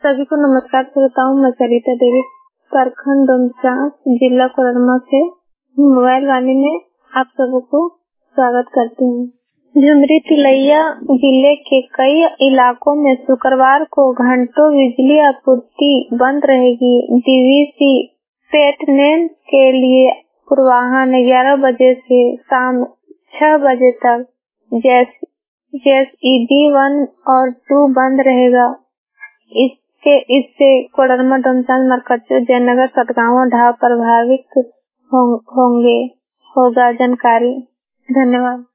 सभी को नमस्कार श्रोताओं, मैं सरिता देवी प्रखंड डोमचांच जिला कोडरमा से मोबाइल वाणी में आप सबको स्वागत करती हूँ। झुमरी तिलैया जिले के कई इलाकों में शुक्रवार को घंटों बिजली आपूर्ति बंद रहेगी। डीवीसी पेटनेन के लिए पूर्वाह्न 11 बजे से शाम 6 बजे तक जेएसईबी 1 और 2 बंद रहेगा। इससे कोडरमा डोमचांच मरकच्चो जयनगर सतगावा ढाब प्रभावित होगा। जानकारी। धन्यवाद।